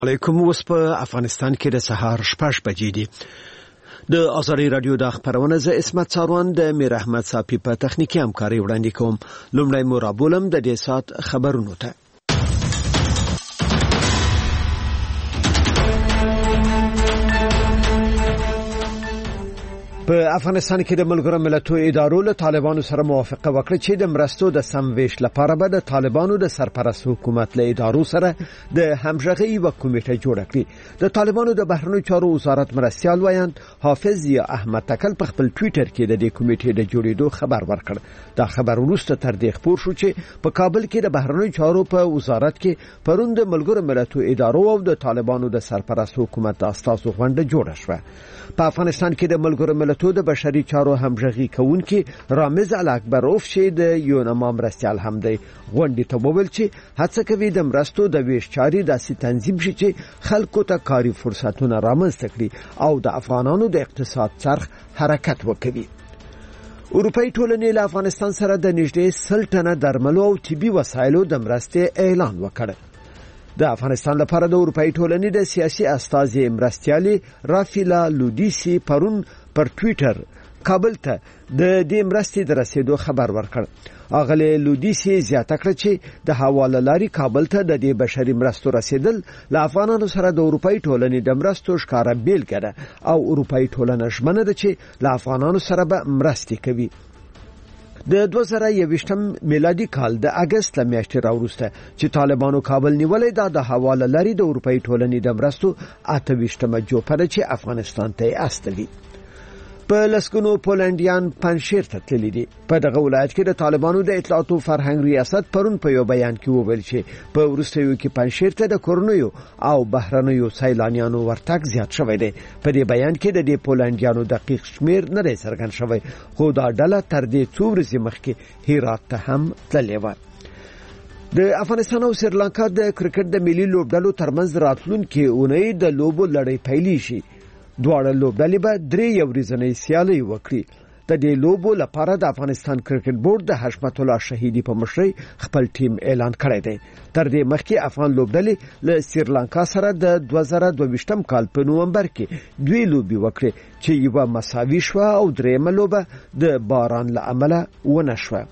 علیکم. اوس په افغانستان کې د سهار 6 بجې دي. د ازاري رادیو د خبرونه ز اسمت څاروان د میر احمد صافي په تخنیکی همکاري وړاندې کوم. لومړی مرابولم د دې سات خبرونو ته. په افغانستان کې د ملګرو ملتونو ادارو له طالبانو سره موافقه وکړه چې د مرستو د سمویش لپاره به د طالبانو د سرپرست حکومت له ادارو سره د همغږي یو کمیټه جوړه کړي. د طالبانو د بهرنیو چارو وزارت مرستیال وایي حافظ یا احمد تکل په خپل ټوئیټر کې د دې کمیټې د جوړېدو خبر ورکړ. دا خبر وروسته تر دې خبر شو چې په کابل کې د بهرنیو چارو په وزارت کې پروند د ملګرو ملتونو ادارو او د طالبانو د سرپرست حکومت د اساسو غونډه جوړه شوه. په افغانستان کې د ملګرو ملتونو د بشري چارو همغږي کوونکي رامز الاکبروف چې د یونما مرستیال هم دی غونډې ته وویل چې هڅه کوي د مرستو د ویش چاري داسې تنظیم شي چې خلکو ته کاري فرصتونه رامنځته کړي او د افغانانو د اقتصاد څرخ حرکت وکړي. اروپאי ټولنې له افغانستان سره د نږدې 100 ټنه درملو او طبي وسایلو د مرستې اعلان وکړ. د افغانستان لپاره د اروپאי ټولنې د سیاسي استازي مرستيالي رافیلا لودیسی پرون پر ټوئیټر کابل ته د دې مرستې د رسیدو خبر ورکړ. اغله لودیسی زیاته کړ چې د حواله لاري کابل ته د دې بشري مرستو رسیدل له افغانانو سره د اروپאי ټولنې د مرستو ښکارا بیلګه ده او اروپאי ټولنه ژمنه ده چې له افغانانو سره به مرستې کوي. د 2021 میلادي کال د اگست میاشتې راوروسته چې طالبانو کابل نیولې ده د حواله لري د اروپאי ټولنې د مرستو 28مه جوپره چې افغانستان ته استوي. په لسګونو پولنډیان پنځیر ته تللي دي. په دغه ولایت کې د طالبانو د اطلاعات او فرهنګ ریاست پرون په یو بیان کې وویل چې په وروستیو کې پنځیر ته د کورنیو او بهرنیو سیلانیانو ورتګ زیات شوی دی. په دې بیان کې د دې پولنډیانو دقیق شمیر نه دی څرګند شوی، خو دا ډله تر دې څو ورځې مخکې هرات ته هم تللې و. د افغانستان او سریلانکا د کرکټ د ملي لوبډلو ترمنځ راتلونکي اونۍ د لوبو لړۍ پیلې شي. دواړه لوبډلې به 3 ورځنۍ سیالي وکړي. د دې لوبو لپاره د افغانستان کرکټ بورډ د حشمت الله شهیدی په مشرۍ خپل ټیم اعلان کړی دی. تر دې مخکې افغان لوبډلې له سریلانکا سره د 2022 کال په نومبر کې 2 لوبي وکړې چې یو مساوي شو او درېمه لوبه د باران له امله ونه شوه.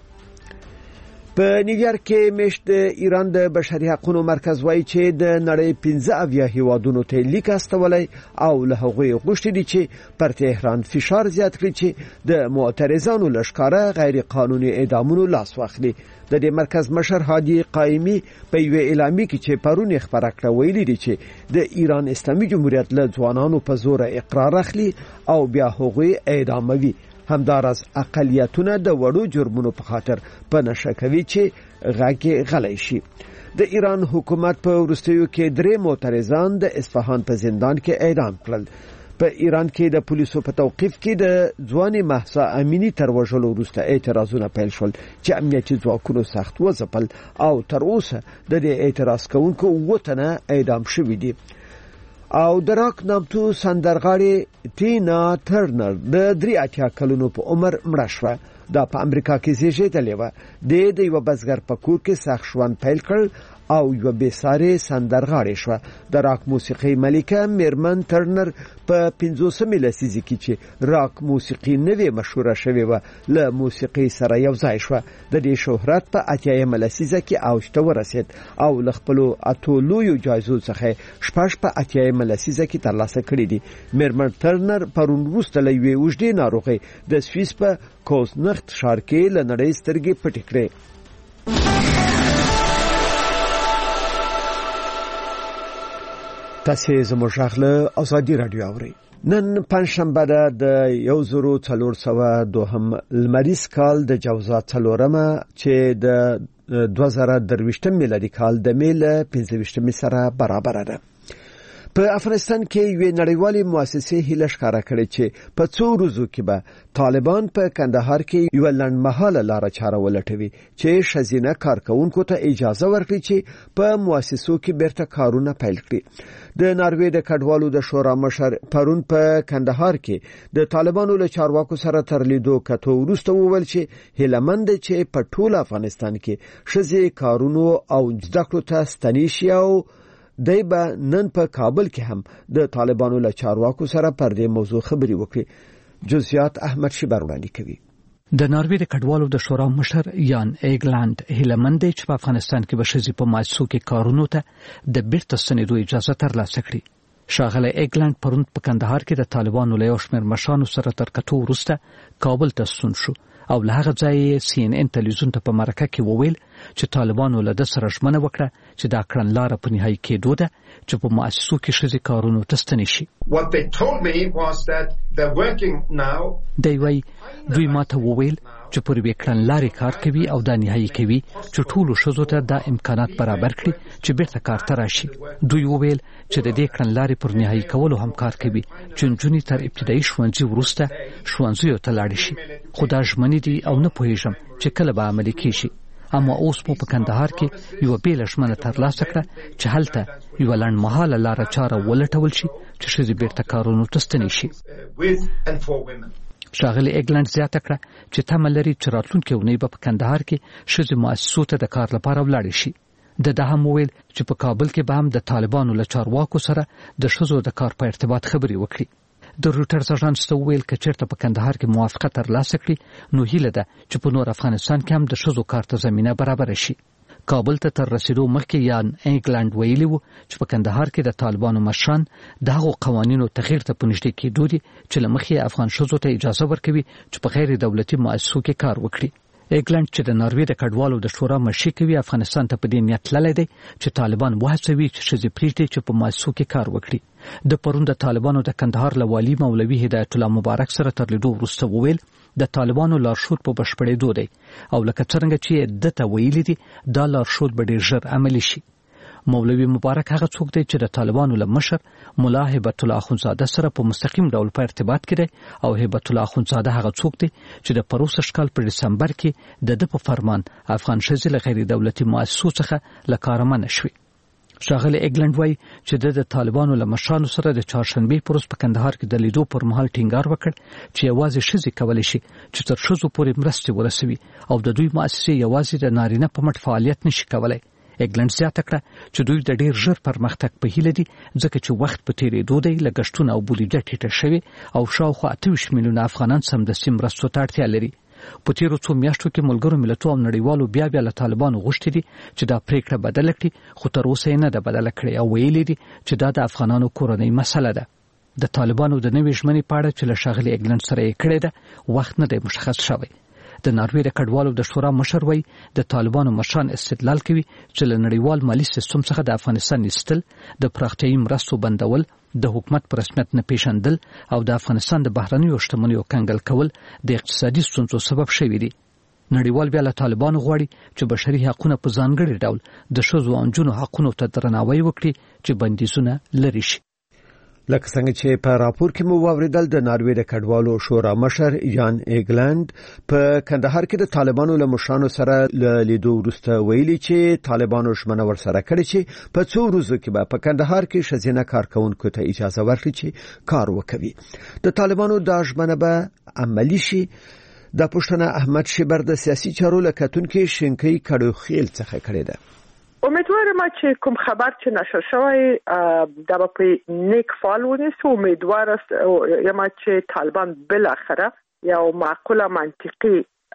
په نیویارک کې مشت د ایران د بشري حقوقو مرکز وایي چې د نړۍ 15 هیوادونو ته لیک استولای او له هغوی غوښتي دي چې پر تهران فشار زیات کړي چې د معترضانو لشکاره غیر قانوني اعدامونو لاس واخلي. د دې مرکز مشر هادي قائمي په یو اعلامیه کې چې پرون خبره کړه ویلي دي چې د ایران اسلامي جمهوریت له ځوانانو په زور اقرار اخلي او بیا هغوی اعداموي. همدارس اقلیتونه د وړو جرمونو په خاطر په نشه کوي چې غاګي غلای شي. د ایران حکومت په وروستیو کې 3 معترضان د اصفهان په زندان کې اعدام کړل. په ایران کې د پولیسو په توقیف کې د ځواني مهسا امینی تر وژلو وروسته اعتراضونه پیل شول چې امنیتي ځواکونو سخت وځپل او تر اوسه د دې اعتراض کوونکو وټنه اعدام شوي دي. او دراک نامتو سندرغاړي ټینا ټرنر د 83 کلونو په عمر مړه شوه. دا په امریکا کې زیږیدلې و. د یو بزګر په کور کې سخت ژوند پیل کړ او یو بیساره سندرغاړي شو. د راک موسیقي ملکه میرمن ټرنر په 15 لسیزه کې چې راک موسیقي نوې مشهوره شوه و له موسیقي سره یو ځای شو. د دې شهرت په 80 لسیزه کې اوج ته ورسید او له خپل اتولو جایزو څخه شپږ په 80 لسیزه کې ترلاسه کړې دي. میرمن ټرنر پرون وروسته له یوې اوږدې ناروغۍ د سویس په کوزنخت ښار کې له نړۍ سترګې پټې کړې. تاسو زموږ غږ ازادي رادیو اورئ. نن پنځشنبه ده د 1402 لمریز کال د جوزات 4مه چې د 2023 میلادي کال د میل 25 سره برابر ده. په افغانستان کې یو نړیوالې مؤسسې هیله ښکارا کړې چې په 2 ورځو کې به طالبان په کندهار کې یو لنډمهاله لار چاره ولټوي چې شزینه کارکونکو ته اجازه ورکړي چې په مؤسسو کې بیرته کارونه پیل کړي. د ناروې د کډوالو د شورا مشر پرون په کندهار کې د طالبانو له چارواکو سره تر لیدو کته وروسته وویل چې هیلمند چې په ټول افغانستان کې شزې کارونو او زده کړو ته ستنې شي او دی به نن په کابل کې هم د طالبانو له چارواکو سره پر دې موضوع خبرې وکړي. جزئیات احمد شیبر وړاندې کوي. د ناروې د کډوالو د شورا مشر یان ایګلند هیلمند چې په افغانستان کې بشري په مؤسسو کې کارونو ته د بیرته ستنېدو اجازه ترلاسه کړي. شاغله ایګلند پرون په کندهار کې د طالبانو له یو شمېر مشرانو سره تر کتو وروسته کابل ته ستون شو او له هغه ځایه CNN تلویزیون ته په مرکه کې وویل چې طالبانو له د سره ژمنه وکړه چې دا کړنلاره په نهایي کېدو ده چې په مؤسسو کې ښځې کارونو ته ستنې شي. دوی ماته وویل چې پر وی کړنلارې کار کوي او دا نهایي کوي چې ټولو ښځو ته دا امکانات برابر کړي چې بیرته کار ته راشي. دوی وویل چې د دې کړنلارې پر نهایي کولو هم کار کوي چې نجونې تر ابتدایي ښوونځي وروسته ښوونځیو ته لاړې شي. خو دا ژمنې دي او نه پوهېږم چې کله به عملي کېږي. اما اوس مو په کندهار کې یو بیل ژمنه ترلاسه کړه چې هلته یو لنډمهاله لاره چاره ولټول شي چې ښځې بیرته کارونو ته ستنې شي. شاغلی ایګلند زیاته کړه چې تمه لري چې راتلونکې اونۍ به په کندهار کې ښځې مؤسسو ته د کار لپاره ولاړې شي. د هم وویل چې په کابل کې به هم د طالبانو له چارواکو سره د ښځو د کار په ارتباط خبرې وکړي. د روټرز اژانس ته وویل چې چېرته په کندهار کې موافقه ترلاسه کړي نو هیله ده چې په نور افغانستان کې هم د ښځو کار ته زمینه برابره شي. کابل ته تر رسیدو مخکې یان ایګلند ویلي وو چې په کندهار کې د طالبانو مشران د هغو قوانینو تغییر ته په نږدې کېدو دي چې له مخې افغان ښځو ته اجازه ورکوي چې په غیر دولتي مؤسسو کې کار وکړي. ایګلند چې د ناروې د کډوالو د شورا مشر کوي افغانستان ته په دې نیت تللی دی چې طالبان وهڅوي چې ښځې پرېږدي چې په مؤسسو کې کار وکړي. د پرون د طالبانو د کندهار له والي مولوي هدایت الله مبارک سره تر لیدو وروسته وویل د طالبانو لارښود په بشپړېدو دی او لکه څرنګه چې دته ویلي دي دا لارښود به ډېر ژر عملي شي. مولوي مبارک هغه څوک دی چې د طالبانو له مشر ملا هیبت الله اخوندزاده سره په مستقیم ډول په ارتباط کې دی او هیبت الله اخوندزاده هغه څوک دی چې د پروسږ کال په دسمبر کې د په فرمان افغان ښځې له غیر دولتي مؤسسو څخه له کاره منع شوې. شاغلی ایګلند وایي چې د طالبانو له مشرانو سره د چهارشنبې په ورځ په کندهار کې د لیدو پر مهال ټینګار وکړ چې یوازې ښځې کولی شي چې تر ښځو پورې مرستې ورسوي او د دوی مؤسسې یوازې د نارینه په مټ فعالیت نشي کولی. ایګلند زیاته کړه چې دوی د ډېر ژر پرمختګ په هیله دي ځکه چې وخت په تېرېدو دی لګښتونه او بودیجه ټیټه شوې او شاوخوا 28 میلیونه افغانان سمدستي مرستو ته اړتیا لري. په تیرو څو میاشتو کې ملګرو ملتونو او نړیوالو بیا له طالبانو غوښتي دي چې دا پریکړه بدله کړي خو تر اوسه یې نه ده بدله کړې او ویلي دي چې دا د افغانانو کورنۍ مسله ده. د طالبانو د نوې ژمنې په اړه چې له ښاغلي ایګلند سره یې کړې ده وخت نه دی مشخص شوی. د ناروې د کډوالو د شورا مشر وایي د طالبانو مشران استدلال کوي چې له نړیوال مالی سیستم څخه د افغانستان ایستل د پراختیایي مرستو بندول د حکومت په رسمیت نه پیژندل او د افغانستان د بهرنیو شتمنیو کنګل کول د اقتصادي ستونزو سبب شوي دي. نړیوال بیا له طالبانو غواړي چې بشري حقونه په ځانګړي ډول د ښځو او نجونو حقونو ته درناوی وکړي چې بندیزونه لرې شي. لکه څنګه چې په راپور کې مو واوریدل د ناروې د کډوالو شورا مشر یان ایګلند په کندهار کې د طالبانو له مشرانو سره لیدو وروسته ویلي چې طالبانو ژمنه ورسره کړې چې په څو ورځو کې به په کندهار کې ښځینه کارکونکو ته اجازه ورکړي چې کار وکړي. د طالبانو دا ژمنه به عملي شي. د پښتنه احمد شیبر د سیاسي چارو لکتونکو شینکۍ کډو خیل څخه کړی ده. امیدوارم چې کوم خبر چې نشر شوی دا په نیک فال ونیسو. امیدوار یم چې طالبان بالاخره یو معقوله منطقي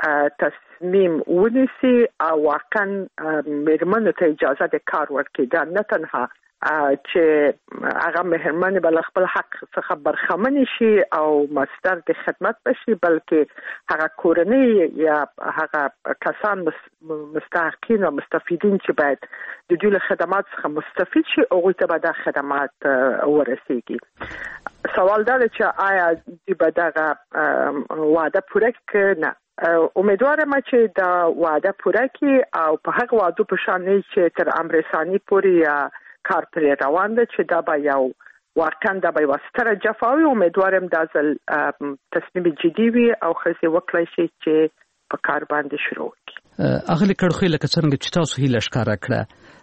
تصمیم ونیسي او واقعا میرمنو ته اجازه د کار ورکړي. دا نه تنها چې هغه مهرمن بل خپل حق څخه برخمن شي او مصدر د خدمت بشي بلکې هغه کورنۍ یا هغه کسان مستحقین او مستفیدین چې باید د دوی له خدمات څخه مستفید شي او ته به د خدمات ورسیږي. سوال دا دی چې آیا دوی به دغه وعده پوره کړي؟ نه. امیدوارم چې دا وعده پوره کړي او په هغه وعده په شان نه چې تر امر ثاني پورې کار پرې روان ده چې دا به یو واقعا دا به یو ستره جفاوي. امیدوارم دا ځل تصمیم جدي وي او ښځې وکړي شي چې په کار باندې شروع وکړي. اغلی کډخوی لکه څنګه چې تاسو هیله ښکاره کړه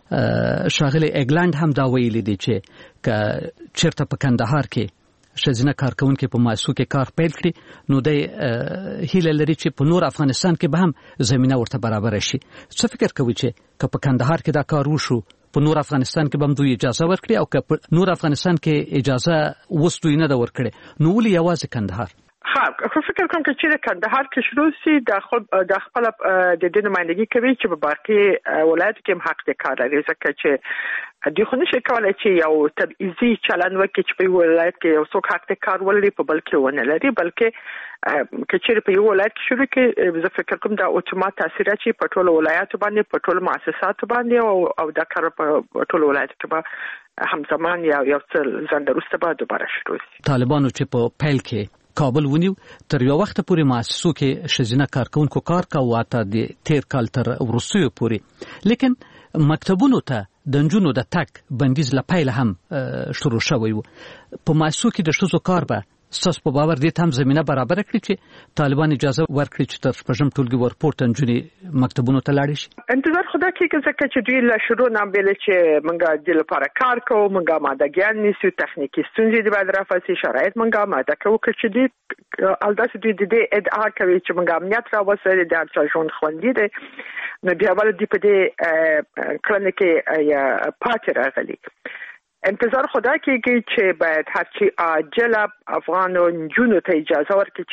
شاغلی ایګلند هم دا ویلي دی چې چیرته په کندهار کې ښځینه کارکونکي په مؤسسو کې کار پیل کړي نو د هیله لري چې په نور افغانستان کې به هم زمينه ورته برابر شي. څه فکر کوي چې په کندهار کې دا کار وشو په نور افغانستان کې به دوی اجازه ورکړي او که په نور افغانستان کې اجازه وستوي نه دا ورکړي نو ولې یوازې کندهار؟ خو فکر کوم چې کندهار کې شروع سي د خپل د دې نمائندګي کوي چې په باقي ولایت کې هم حق د کار لري ځکه چې دوی خو نشي کولای چې یو تبعیضي چلن وکړي چې په ولایت کې یو څوک حق د کار ولري په بل کې ونه لري بلکې کچېر په یو ولایت کې شروع کې زه فکر کوم دا اتومات تاثیر اچي په ټولو ولایتو باندې په ټولو مؤسساتو باندې او دا کار په ټولو ولایتو کې به همزمان یا یو څه ځندروسته به دوباره شروع شي. طالبانو چې په پیل کې کابل ونیو تر یو وخت پورې مؤسسو کې شزینه کارکونکو کار کاوه اته د تیر کال تر وروستیو پورې لیکن مکتبونو ته د نجونو د تک بندیز لپاره هم شروع شوی و په مؤسسو کې د شذو کار به ساس په باور دې هم زمينه برابر کړی چې طالبان اجازه ورکړي چې تر شپږم ټولګي ورپورټ نجونې مکتبونو ته لاړ شي. انتظار خدا کې ځکه چې دوی له شروع نه بیل چې منګه د لپاره کار کوو منګه ماده نیسو تخنیکی ستونزې د بعد رافاسي شرایط منګه ماده کوو چې دوی الداس دوی د ادعا کوي چې منګه امنیت راوځي د هر څه ژوند خوندي دي نو بیا ول دي په دې کلنه کې یا پاتې راغلي. انتظار خدا کېږي چې باید هرچی عاجل افغان نجونو ته اجازه ورکړي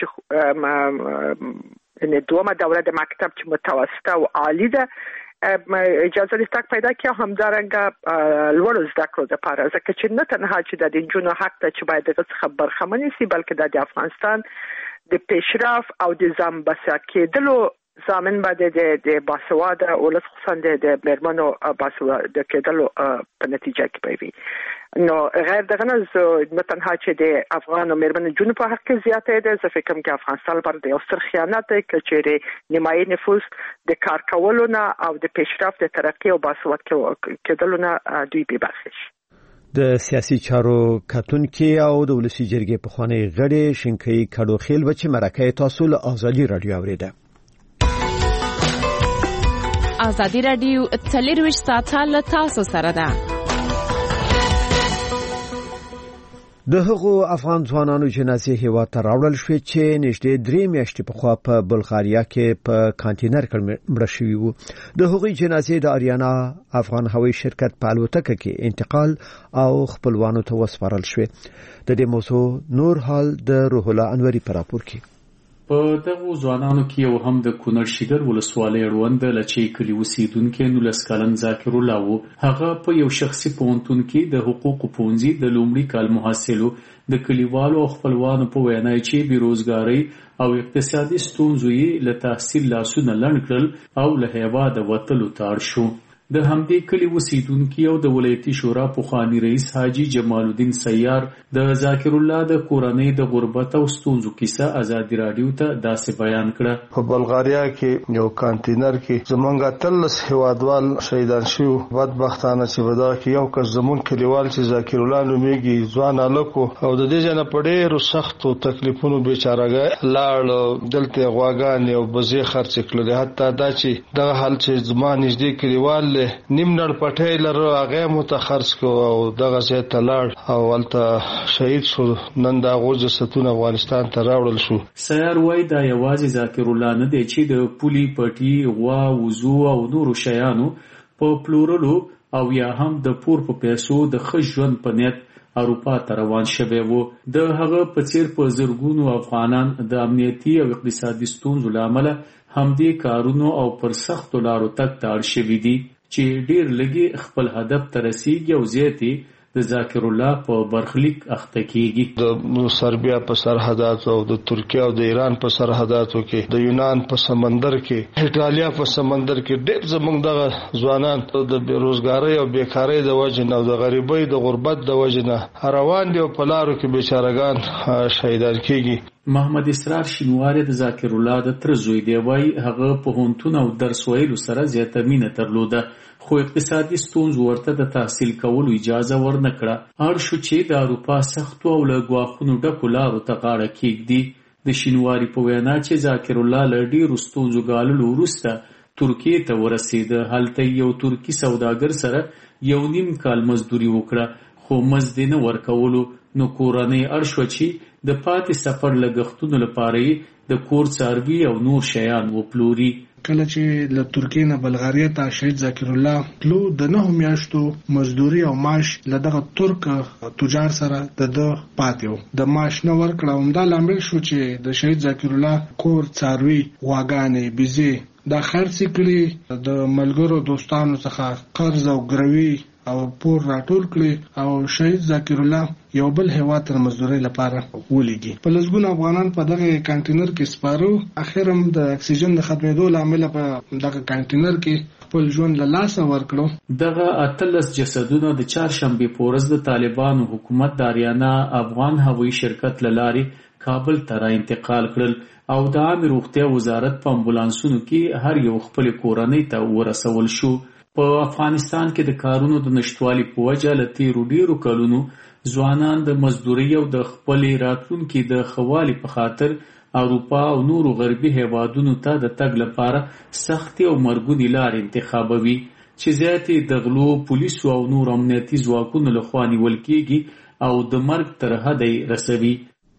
چې ان دومره دوره د مکتب چې متوسطه او عالی ده اجازه د تک پیدا کړي همدارنګه لوړ زده کړو لپاره ځکه چې نه تنها چې د نجونو حق ته چې باید دغه خبر خمنې سي بلکې د افغانستان د پیشرفت او د ځان بسیا کېدلو زامن باندې د باسواده ولس خصوصا د مرمنو باسواده کېدلو په نتیجه کې پیوي نو غیر دغه نه تنها چې د افغان او مرمنو جنو په حق کې زیاته ده زه فکر کوم چې افغانستان پر د اوسر خیانت کچېره نیمایي نفوذ د کار کولو نه او د پیشرفت د ترقی او باسواده کېدلو نه دوی به برخه شي. د سیاسي چارو کتونکي او د ولسی جرګې په خوانی غړي شینکي کډو خیل بچ مرکه تاسو له ازادي رادیو اوریده. ازادي رادیو 24 ساعته له تاسو سره ده. د هغو افغان ځوانانو جنازې هیواد ته راوړل شوې چې نږدې 3 میاشتې پخوا په بلغاریا کې په کانټینر کې مړه شوي وو. د هغوی جنازې د اریانا افغان هوایي شرکت په الوتکه کې انتقال او خپلوانو ته وسپارل شوې. د دې موضوع نور حال د روح الله انوري پر راپور کې په دغه ځوانانو کې یو هم د کونړ شیګر ولسوالۍ اړوند لچې کلی اوسیدونکو 19 کلن ذاکر الله وو. هغه په یو شخصي پوهنتون کې د حقوقو پونځي د لومړي کال محصلو د کلیوالو خپلوانو په وینا چې بیروزګاری او اقتصادي ستونزې له تحصیل لاسونه لړن کړل او له هیواد وتلو تاړ شو. د همدې کلی اوسیدونکو او د ولایتي شورا پوخانی رئیس حاجی جمال الدین سیار د ذاکر الله د کورنۍ د غربت او ستونزو کیسه ازادي رادیو ته داسې بیان کړه. په بلغاریا کې یو کانټینر کې زمونږ تلس هوادوال شهیدان شو. بدبختانه چې ودا کې یو کس زمون کلیوال چې ذاکر الله نومېږي ځوان الکو او د دې جن په ډېرو سختو تکلیفونو بیچارهګا لاړ دلته غواګان او بزې خرڅ کړل. حتی دا چې دغه حال چې زمان نږدې کلیوال نیم نړ پټې لره هغه متخرص کو او دغه ځای ته لاړ او ولته شهید شو. نن دا غوځ ستون افغانستان ته راوړل شو. سیار وای دا یوازې ذاکر الله نه دی چې د پولی پټي غوا وزو او نورو شیانو په پلورلو او یا هم د پور په پیسو د خښ په نیت اروپا ته روان شوی وو. د هغه په څیر په زرګونو افغانان د امنیتي او اقتصادي ستونزو لامل همدې کارونو او پر سختو لارو تک تاړ شوي دي چې ډیر لګي خپل هدف ته رسیږي او زیاتې د ذاکر الله په برخلیک اخته کیږي. د سربیا په سرحداتو او د ترکیه او د ایران په سرحداتو کې د یونان په سمندر کې ایټالیا په سمندر کې ډېر زمونږ دغه ځوانان د بیروزګاری او بیکاری د وجې نه او د غریبۍ د غربت د وجې نه روان دي او په لارو کې بیچارهګان شهیدان کیږي. محمد اسرار شینواری د ذاکر الله د تر زوی دی. وای هغه په هونتون او درس ویلو سره زیاته مینه درلوده خو اقتصادي ستونزو ورته د تحصیل کولو اجازه ورنکړه. اړ شو چې د اروپا سختو او له ګواښونو ډکو لارو ته غاړه کېږدي. د شینواری په وینا چې ذاکر الله له ډېرو ستونزو ګاللو وروسته ترکیې ته ورسېده. هلته یو ترکي سوداګر سره 1.5 کال مزدوري وکړه خو مزد نه ورکولو. نو کورنۍ اړ شوه چې د پاتې سفر لګښتونو لپاره د کور څاروي او نور شیان وپلوري. کله چې له ترکیې نه بلغاریا ته شهید ذکر الله تلو د 9 میاشتو مزدوري او معاش له دغه ترک تجار سره د پاتیو د معاش نه ورکړه. همدا لامل شو چې د شهید ذکر الله کور څاروي غواګانې بيزي دا خرڅ کړي، د ملګرو دوستانو څخه قرض او ګروي او پور راټول کړي او شهید ذکر الله یو بل هیواد تر مزدوري لپاره ولېږي. په لږونه افغانان په دغه کانټینر کې سپارو. اخرم د اکسیجن د ختمېدو لامل په دغه کانټینر کې خپل ژوند له لاسه ورکړو. دغه 18 جسدونه د چهارشنبه په ورځ د طالبانو حکومت د اریانا افغان هوایي شرکت لاري کابل ته را انتقال کړل او د عامه روغتیا وزارت په امبولانسونو کې هر یو خپل کورنۍ ته ورسول شو. په افغانستان کې د کارونو د نشټوالي په وجه له تیرو ډیرو کلونو ځوانان د مزدوري او د خپل راتلونکي د خوالي په خاطر اروپا او نورو غربي هیوادونو ته د تګ لپاره سختي او مرګونی لار انتخابوي چې زیاتې د غلو پولیسو او نور امنیتي ځواکونو لخوا نیول کېږي او د مرګ تر حده رسوي.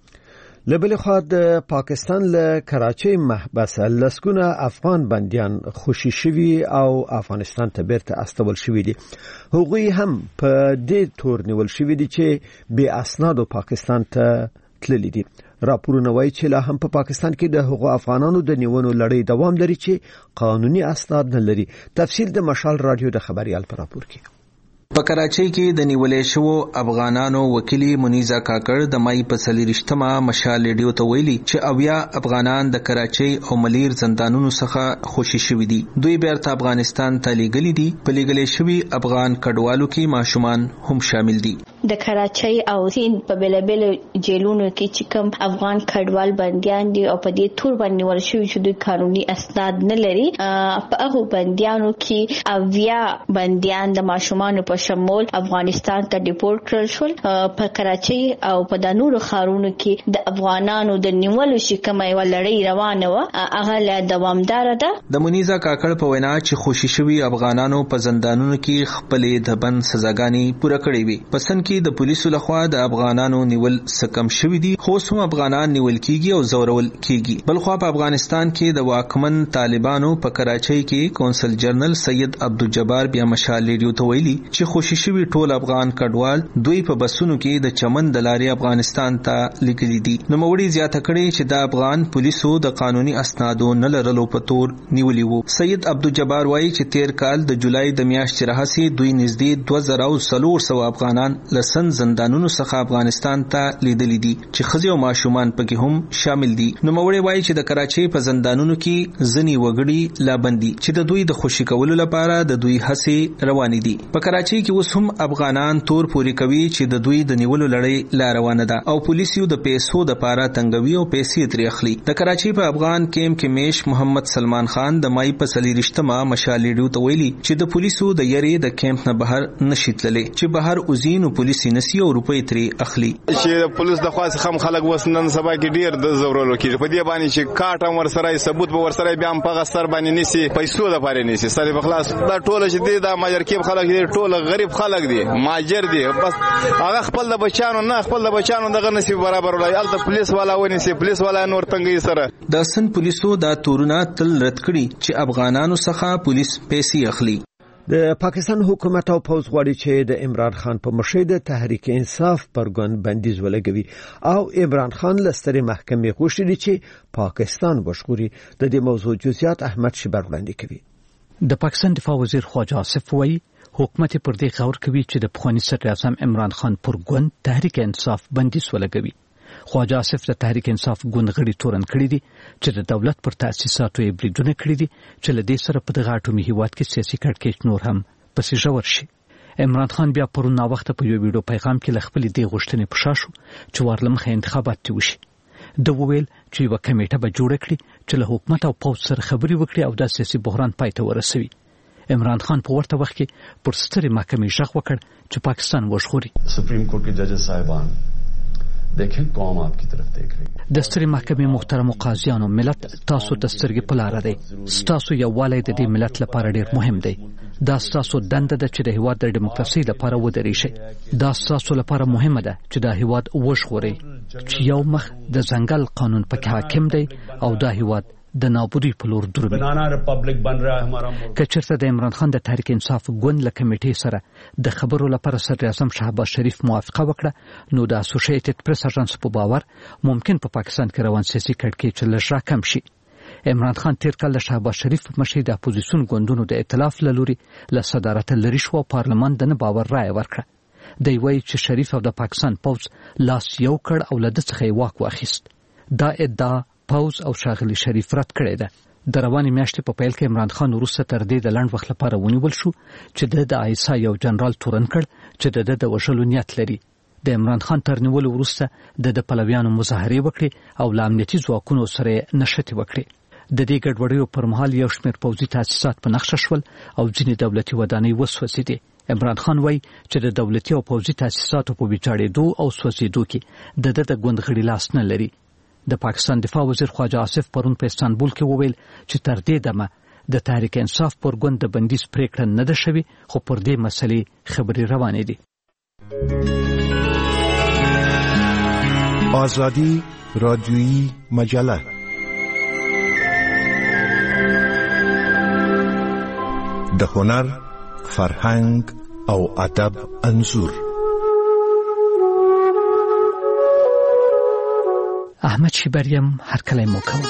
لبل خوا د پاکستان له کراچۍ محبس لسګونه افغان بنديان خوشي شوي او افغانستان ته بیرته استول شوي دي. هغوی هم په دې تور نیول شوي دي چې بې اسنادو پاکستان ته تللي دي. راپورونه وایي چې لا هم په پاکستان کې د هغو افغانانو د نیونو لړۍ دوام لري چې قانوني اسناد نه لري. تفصیل د مشال رادیو د خبريال پر راپور کې. په کراچۍ کې د نیولې شوو افغانانو وکیل منیزا کاکړ د مای په 30مه مشال ریډیو ته ویلي چې اویا افغانان د کراچۍ او ملیر زندانونو څخه خوشي شوي دي. دوی بیرته افغانستان ته لیږلي دي. په لیږلې شوي افغان کډوالو کې ماشومان هم شامل دي. د کراچۍ او هند په بلبل جیلونو کې چې کوم افغان کډوال بنديان دي او په دې تور باندې ورشي چې دوی قانوني اسناد نه لري، په هغه بنديانو کې اویا بنديان د ماشومان په شمول افغانستان ته ډیپورټ کړل شول. په کراچۍ او په د نورو ښارونو کې د افغانانو د نیولو شکمه یو لړۍ روانه و، هغه لا دوامدار ده. د منیزا کاکړ په وینا چې خوشي شوي افغانانو په زندانونو کې خپلې د بند سزاګانې پوره کړې وي. پسند کې د پولیسو لخوا د افغانانو نیول سکم شوي دي، خو هم افغانان نیول کیږي او زورول کیږي. بلخوا په افغانستان کې د واکمن طالبانو په کراچۍ کې کونسل جنرال سید عبدالجبار بیا مشال ریډیو ته ویلي چې خوشي شوي ټول افغان کډوال دوی په بسونو کې د چمن د لارې افغانستان ته لیږلي دي. نوموړي زیاته کړې چې د افغان پولیسو د قانوني اسنادو نه لرلو په تور نیولي وو. سید عبدالجبار وایي چې تیر کال د جولای د میاشتې راهیسې دوی نږدې 2400 افغانان لسن زندانونو څخه افغانستان ته لیدلي دي چې ښځې او ماشومان پکې هم شامل دي. نوموړي وایي چې د کراچۍ په زندانونو کې ځینې وګړي لا بندي چې د دوی د خوشي کولو لپاره د دوی هڅې روانې دي. په کراچۍ کې اوس هم افغانان تور پوری کوي چې د دوی د نیولو لړۍ لا روانه ده او پولیسو د پیسو د پاره تنګوي او پیسې ترې اخلي. د کراچۍ په افغان کیمپ کې میش محمد سلمان خان د مای په 30مه مشال ریډیو ته ویلي چې د پولیسو د یری د کیمپ نه بهر نشي تللی، چې بهر اوزین او پولیسي نسی او روپۍ ترې اخلي. چې پولیس د خاص خم خلک وسنن سبا کې ډیر د زورولو کې په دې باندې چې کاټ امر سره ثبوت به ور سره بیا هم په غستر باندې نسی پیسو د پاره نسی سره بخلاص دا ټول چې د ماجر کې خلک دي ټول غریب خلک دي ماجر دي، بس هغه خپل د بچانو نه خپل د بچانو دغه نصیب برابر ولای ال د پولیس والا ونی سي پولیس والا نور تنګي سره. د سن پولیسو دا تورونه تل رد کړي چې افغانانو څخه پولیس پیسې اخلي. د پاکستان حکومت او پوز غواړي چې د عمران خان په مشرۍ د تحریک انصاف پرګون بندیز ولګوي او عمران خان لستري محکمې غوښتي چې پاکستان وشغوري. د دې موضوع جزئیات احمد شبر وړاندې کوي. د پاکستان دفاع وزیر خواجه آصف وایي حکومت پر دې غور کوي چې د پخوانی صدر اعظم عمران خان پرګون تحریک انصاف بندیز ولګوي. خواجه آصف د تحریک انصاف ګوند غړي تورن کړی دي چې د دولت پر تاسیساتو یې بریدونه کړی دي چې له دې سره په دغه اټومي هیواد کې سیاسي کړکېچ نور هم پسې ژور شي. عمران خان بیا پرون نا وخت په یو ویډیو پیغام کې لخپل دې غوښتنې په شاشو چې ورلمخه انتخابات وشي. د وویل چې یو کمیټه به جوړ کړي چې له حکومت او پوز سره خبري وکړي او د سیاسي بحران پای ته ورسوي. عمران خان په ورته وخت کې پر سترې محکمې ژغ وکړ چې پاکستان وژغوري. سپریم کورټ کې ججز صاحبان دیکھیں قوم آپ کی طرف دیکھ رہی ہے. د سترې محکمې محترم قاضیانو ملت تاسو د سترګې په لار دی. ستاسو یووالی د دې ملت لپاره ډیر مهم دی. دا ستاسو دنده ده چې د هیواد د ډیموکراسي لپاره ودرېږئ. دا ستاسو لپاره مهمه ده چې دا هیواد وژغورئ چې یو مخ د ځنګل قانون پکې حاکم دی او دا هیواد د نابودی په لور درومي. بنانا ریپبلک بن رہا ہے ہمارا ملک. که چېرته د عمران خان د تحریک انصاف ګوند له کمیټې سره د خبرو لپاره صدر اعظم شهباز شریف موافقه وکړه نو د اسوسییټډ پریس اژانس په باور ممکن په پاکستان کې روان سیاسي کړکېچ لږ راکم شي. عمران خان تیر کال د شهباز شریف په مشرۍ د اپوزیسیون ګوندونو د ائتلاف له لوري له صدارته لرې شو او پارلمان د نه باور رایه ورکړه. دی وایي چې شریف او د پاکستان پوځ لاس یو کړ او له ده څخه یې واک واخیست. دا ادعا پوځ او ښاغلي شریف رد کړې ده. د روانې میاشتې په پیل کې عمران خان وروسته تر دې د لنډ وخت لپاره ونیول شو چې د آیسا یو جنرال تورن کړ چې د وژلو نیت لري. د عمران خان تر نیولو وروسته د پلویانو مظاهرې وکړې او له امنیتي ځواکونو سره نښتې وکړې. د دې ګډوډیو پر مهال یو شمېر پوځي تاسیسات په نښه شول او ځینې دولتي ودانۍ وسوځېدې. عمران خان وایي چې د دولتي او پوځي تاسیساتو په ویجاړېدو او سوځېدو کې د ګوند غړي لاس نه لري. د پاکستان دفاع وزیر خواجه آصف پرون په استانبول کې وویل چې تر دې دمه د تحریک انصاف پر ګوند د بندیز پریکړه نه ده شوې خو پر دې مسلې خبرې روانې دي. آزادی رادیویی مجله د هنر، فرهنګ او ادب انځور. احمد شیبریم هرکلی مو کوم.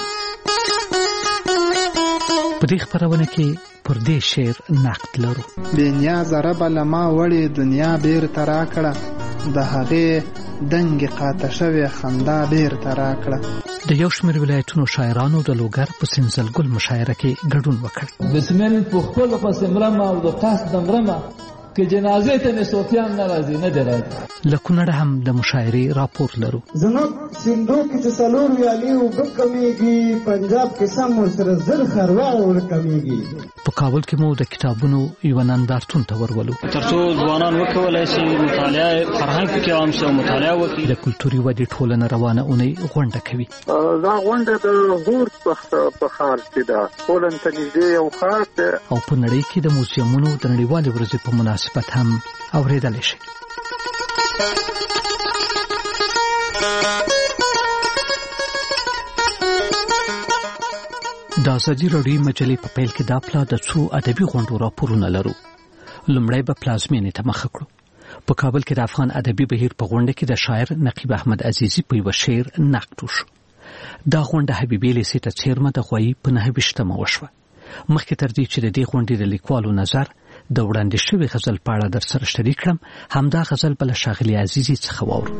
په دې خبرونه کې پر دې شعر نقد لرو. بې نیازه ربه له ما وړې دنیا بیرته راکړه د هغې دنګې قاطع شوې خندا بیرته راکړه. د یو شمېر ولایتونو شاعرانو د لوګر په سنځلګل مشاعره کې ګډون وکړ. بسمل په خپلو پسې مرمه او د تاس د مرمه که جنازې ته مې صوفیان نه راځي نه دی راځي. له کونړه هم د مشاعرې راپور لرو. زموږ سیندو کې چې څلور ویالې اوبه کمیږي، پنجاب کې سم ورسره زر خروار ورکمیږي. په کابل کې مو د کتابونو یو نندارتون ته ورولو تر څو ځوانان وکولای شي مطالعه فرهنګ کې عام شي او مطالعه وکړي. د کلتوري ودې ټولنه روانه اونۍ غونډه کوي. دا غونډه د هورت په ښار کې ده، هولند ته نږدې یو ښار دی او په نړۍ کې د موزیمونو د نړیوالې ورځې په مناسبت هم اورېدلی شي. د ازادي راډیو مجلې په پیل کې د پلا د څو ادبي غونډو راپورونه لرو. لومړی به پلازمینې ته مخه کړو. په کابل کې د افغان ادبي بهیر په غونډه کې د شاعر نقیب احمد عزیزي په یو شعر نقد وشو. دا غونډه حبیبي لیسې ته څیرمه د غوایي په 29مه وشوه. مخکې تر دې چې د دې غونډې د لیکوالو نظر د وړاندې شوی غزل په اړه در سره شریک کړم، همدا غزل بل ښاغلي عزیزي څخه واورو.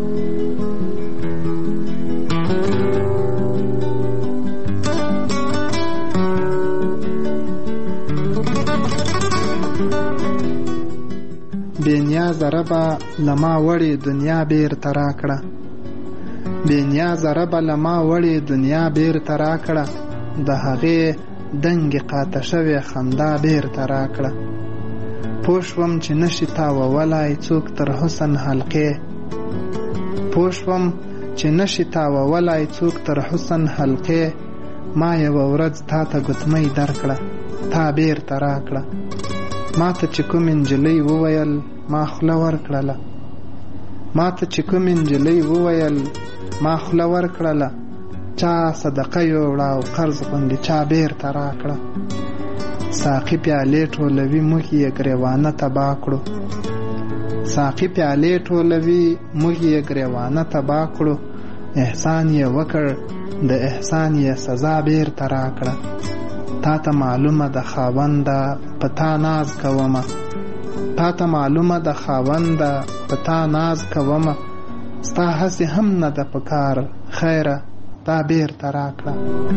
بې نیازه ربه له ما وړې دنیا بیرته راکړه، بې نیازه ربه له ما وړې دنیا بیرته راکړه، د هغې دنګې قاطع شوې خندا بیرته راکړه. پوه شوم چې نشي تاوولی څوک تر حسن حلقې، پوه شوم چې نشي تاوولی څوک تر حسن حلقې، ما یوه ورځ تا ته ګوتمۍ درکړه تا بیرته راکړه. ما ته چې کوم نجلۍ وویل ما خوله ورکړله، ما ته چې کوم نجلۍ وویل ما خوله ورکړله، چا صدقه یوړه او قرض غوندې چا بیرته راکړه. ساقي پیالې ټولوي موږ یې ګریوانه تباه کړو، ساقي پیالې ټولوي موږ یې ګریوانه تباه کړو، احسان یې وکړ د احسان یې سزا بیرته راکړه. تا ته معلومه د خاونده په تا ناز کومه، تا ته معلومه د خاونده په تا ناز کومه، ستا هسې هم نه ده په کار خیره دا بیرته راکړه.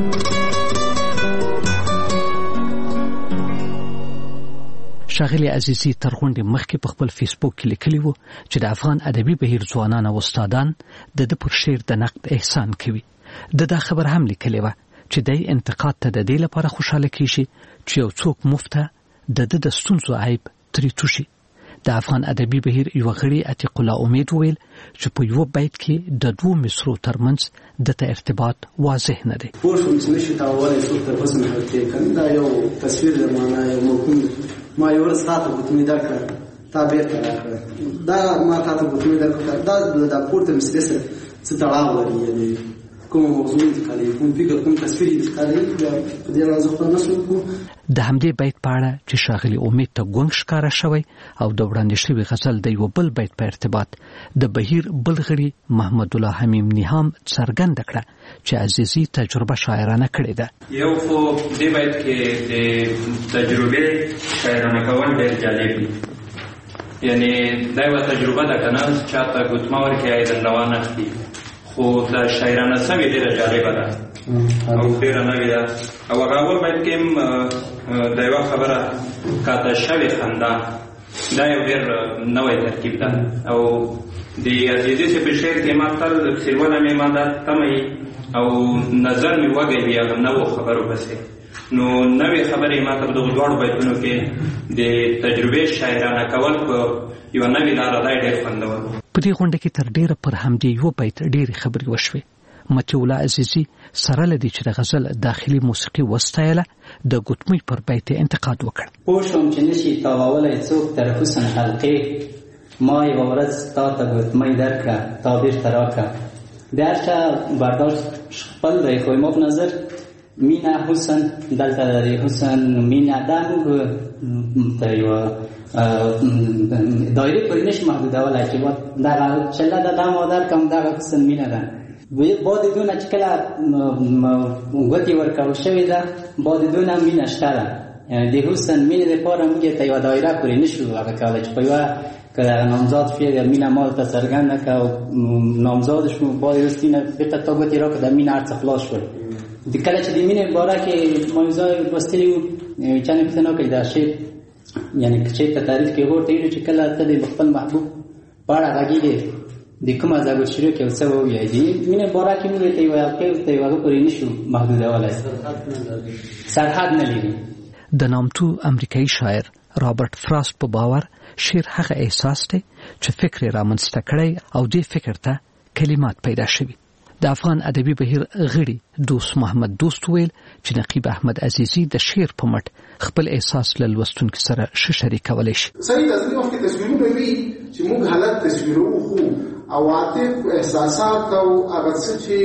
ښاغلي عزیزي تر غونډې مخکې په خپل فیسبوک کې لیکلي وو چې د افغان ادبي بهیر ځوانان او استادان د ده پر شعر د نقد احسان کوي. دا خبر هم لیکلې وه چې دی انتقاد ته د دې لپاره خوشحاله کیږي چې یو څوک مفته د ده د ستونزو عیب ترې توشي. د افغان ادبي بهیر یو غړي عتیق الله امید ویل چې په یو بیت کې د دوو مصرو ترمنځ دته ارتباط واضح نه دی. پوه شوم چې نشي تاوولی څوک تر حسن حلقې، کنه دا یو تصویر دی، معنا یو مفهوم. ما یو ورځ تا ته ګوتمۍ درکړه تا بیرته راکړه، دا ما تا ته ګوتمۍ درکړه، دا د پورته مصرې سره څه تړاو لري؟ یعنې کوم موضوع انتقالي کوم فکر کوم تصویر انتقالي په دې راز خپل مسؤل کو د همدې بیت په اړه چې شاغلي امید ته ګونګ ښکاره شوی او د وړاندې شوي غزل د یو بل بیت په ارتباط د بهیر بل غړي محمد الله حمیم نیهام څرګنده کړه چې عزیزي تجربه شاعرانه کړې ده. یو خو دې بیت کې د تجربه شاعرانه کول ډېر جالب دي، یعنی دا یوه تجربه ده که نه چاته ګوتمه ورکړي ایدن روان اخلي، خو د شاعرانه سوې ډېره جالبه ده او ډېره نوې ده. او هغه اول بیت کې هم د یوه خبره کاته شوې خندا، دا یو ډېر نوی ترکیب ده. او د عزیزي صاحب په شعر کې ما تل خلونه مې ما دا تمه او نظر مې وږی وي هغه نوو خبرو پسې، نو نوې خبرې ما ته په دغو دواړو بیتونو کې د تجربې شاعرانه کول په یوه نوې لاره دی ډېر خوندور. په دې غونډه کې تر ډېره پر همدې یو بیت ډېرې خبرې وشوې. مطیع الله عزیزي سره له دې چې د غزل داخلي موسیقي وستایله د ګوتمۍ پر بیت انتقاد وکړ. پوه شوم چې نشي تاوولی څوک تر حسن حلقې، ما یوه ورځ تا ته ګوتمۍ درکړه تا بېرته راکړه. د هر چا برداشت خپل دی، خو ما په نظر مینه حسن دلته د حسن مینه دا موږ ته یوه دایرې پورې نشي محدودولی چې دغه چله ده دا ما درکړم دغه حسن مینه ده. بعد دونه چې کله ګوتې ورکول شوې ده بعد دونه مینه شته ده. د حسن مینې دپاره موږ ته یوه دایره پورې نشو هغه کولی چې په یوه که نامزاد شوې د مینه ما ته څرګنده کړه او نامزاد شو بعد وروسته نه بېرته تا ګوتې راکړه د مینه هر څه خلاص شول. کله چې د مینې باره کې ما یو ځای لوستلي وو چا نه پوښتنه وکړې دا شعر یعنې که چېرته تعریف کې ورته ویلو چې کله ته د خپل محبوب په اړه غږېږې د کومه ځای شروع کې څه ووایې د مینې باره کې موږ ته یوه حلقې ورته یو هغه پورې نشو محدودولی، سرحد نه لري. د نامتو امریکایي شاعر رابرټ فراست په باور شعر هغه احساس دی چې فکر یې رامنځته کړی او دې فکر ته کلمات پیدا شوي. د افغان ادبي بهیر غړي دوست محمد دوست ویل چې نقیب احمد عزیزي د شعر په مټ خپل احساس له لوستونکو سره شریکولی شي. صحیح ده، ځینې وخت کې تصویرونه وي چې موږ حالت تصویروو، خو عواطف احساسات او هغه څه چې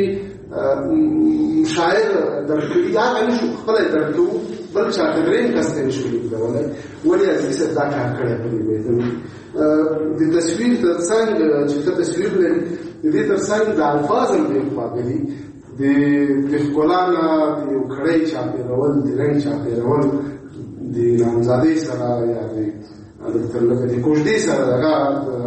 شاعر درکوي هغه نشو خپله درک کوو، بل چاته درېیم کس ته نشو لیکولی. ولې عزیزي صاحب دا کار کړی په دې بیتونو د تصویر تر څنګ چې ته تصویر لري د دې تر څنګ د الفاظ هم ډېر خواږه دي. د ښکلا نه د یو کړۍ چاپېرول، د رنګ چاپېرول، د نامزادۍ سره یا د کوژدې سره دغه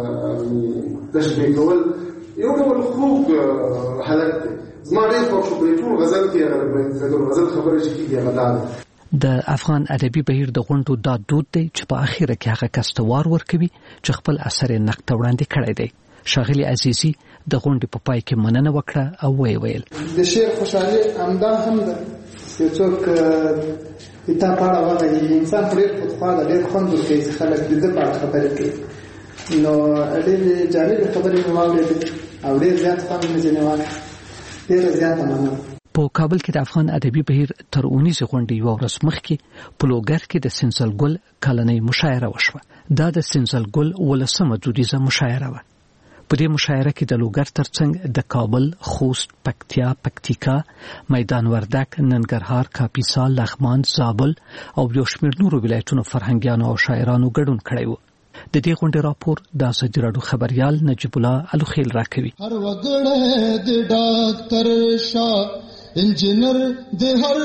تشبیه کول یو ډول خوږ حالت دی. زما ډېر خوښ شو په ټول غزل کې غزل خبره چې کېږي هغه دا ده. د افغان ادبي بهیر د غونډو دا دود دی چې په اخیره کې هغه کس ته وار ورکوي چې خپل اثر یې نقد ته وړاندې کړی دی. ښاغلي عزیزي د غونډې په پای کې مننه وکړه او ویې ویل د شعر خوشحالي همدا هم ده چې څوک د تا په اړه وغږېږي. انسان خو ډېر خودخواه ده، ډېر خوند ورکوي چې خلک د ده په اړه خبرې کوي. نو ډېرې جالبې خبرې مې واورېدې او ډېر زیات خوند مې ځینې واخیست. ډېره زیاته مننه. په کابل کې د افغان ادبي بهیر تر اونیزې غونډې یوه ورځ مخکې په لوګر کې د سنځل ګل کلنۍ مشاعره وشوه. دا د سنځل ګل 18مه دودیزه مشاعره وه. په دې مشاعره کې د لوګر ترڅنګ د کابل، خوست، پکتیا، پکتیکا، میدان وردک، ننګرهار، کاپیسا، لغمان، زابل او یو شمېر نورو ولایتونو فرهنګیانو او شاعرانو ګډون کړی و. د دې غونډې راپور د ازادي راډیو خبریال نجیب الله الوخیل راکوي. هر وګړی د ډاکټر شاه انجینر د هر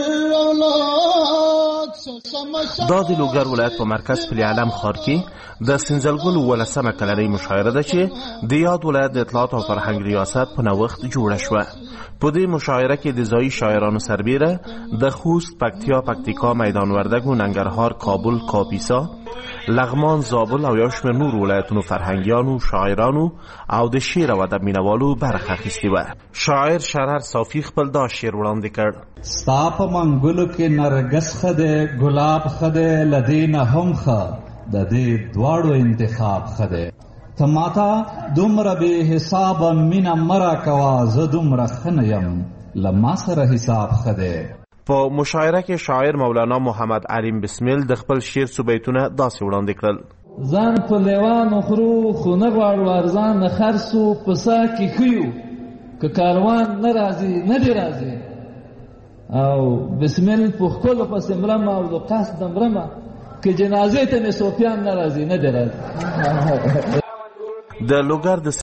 اولاد دا د لوګر ولایت په مرکز پل علم ښار کې د سنځلګل 18مه کلنۍ مشاعره ده چې د یاد ولایت د اطلاعات او فرهنګ ریاست په نوښت جوړه شوه. په دې مشاعره کې د ځایي شاعرانو سربیره د خوست، پکتیا، پکتیکا، میدان وردک و ننګرهار، کابل، کاپیسا، لغمان، زابل او یو شمېر نور ولایتونو فرهنګیانو، شاعرانو او د شعر او ادب مینوالو برخه اخیستې وه. شاعر شرر صافي خپل دا شعر وړاندې کړ. ستا په منګلو کې نرګس ښه دی، ګلاب ښه دی، له دې نه هم ښه د دې دواړو انتخاب ښه دی. ته ماته دومره بې حسابه مینه مه راکوه، زه دومره ښه نه یم، له ما سره حساب ښه دی. په مشاعره کې شاعر مولانا محمد علیم بسمیل د خپل شعر څو بیتونه داسې وړاندې کړل. ځان په لیوانو خورو خو نه غواړو ارزان خرڅو، په سا کې ښیو که کاروان نه راځي نه دی راځي او بسمل په خپل پس مرمه او د قصد مرمه که جنازې ته مې سفیان نه راځي نه دی راځي. د لوګر د